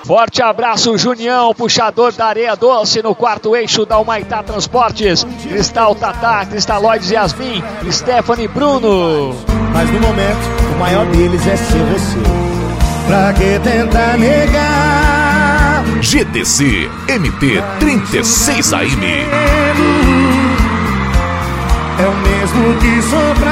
Forte abraço, Junião, puxador da Areia Doce no quarto eixo da Humaitá Transportes. Cristal Tatá, Cristaloides Yasmin, Stephanie Bruno. Mas no momento, o maior deles é ser você. Pra que tentar negar? GTC MT 36 AM. É o mesmo que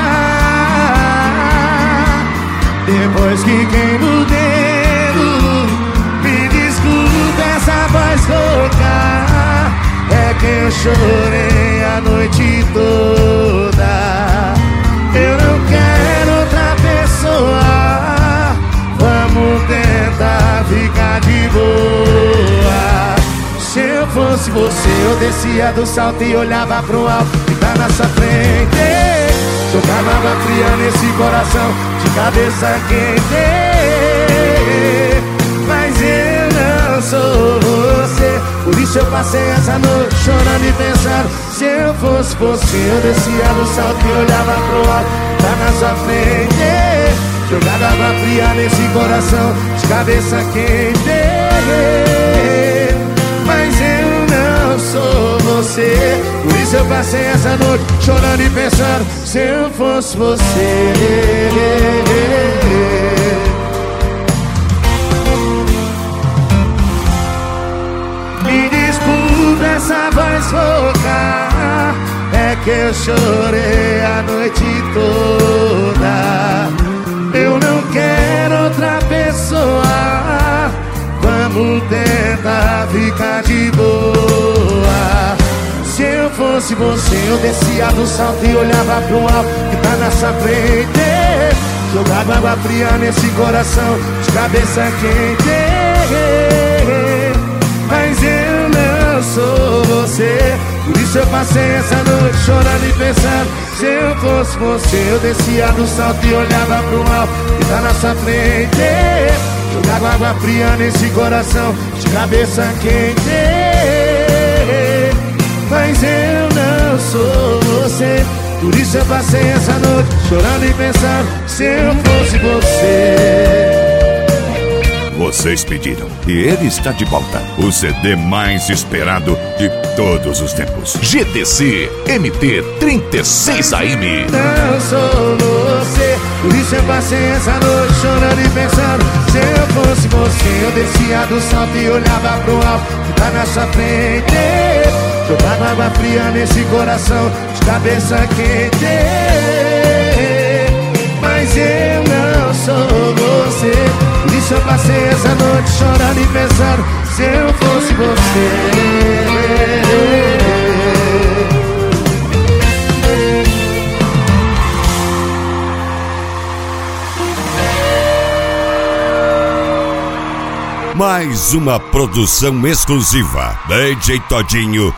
soprar depois que queima o dedo. Me desculpe essa voz rouca, é que eu chorei a noite toda. Eu não quero outra pessoa, vamos tentar ficar de boa. Se eu fosse você, eu descia do salto e olhava pro alto que tá na sua frente. Jogava água fria nesse coração, de cabeça quente. Mas eu não sou você, por isso eu passei essa noite chorando e pensando. Se eu fosse você, eu descia do salto e olhava pro alto, tá na sua frente. Jogava água fria nesse coração, de cabeça quente. Mas eu não sou você, por isso eu passei essa noite chorando e pensando. Se eu fosse você. Me desculpe essa voz rouca, é que eu chorei a noite toda. Eu não quero outra pessoa, vamos tentar ficar de boa. Se eu fosse você, eu descia do salto e olhava pro alto que tá na sua frente. Jogava água fria nesse coração, de cabeça quente. Mas eu não sou você, por isso eu passei essa noite chorando e pensando. Se eu fosse você, eu descia do salto e olhava pro alto que tá na sua frente. Jogava água fria nesse coração, de cabeça quente. Mas eu não sou você, por isso eu passei essa noite chorando e pensando. Se eu fosse você. Vocês pediram e ele está de volta. O CD mais esperado de todos os tempos. GTC MT 36 AM. Não sou você, por isso eu passei essa noite chorando e pensando. Se eu fosse você, eu descia do salto e olhava pro alto que tá na sua frente. Jogava água fria nesse coração, de cabeça quente. Mas eu não sou você, por isso eu passei essa noite chorando e pensando. Se eu fosse você. Mais uma produção exclusiva DJ Todinho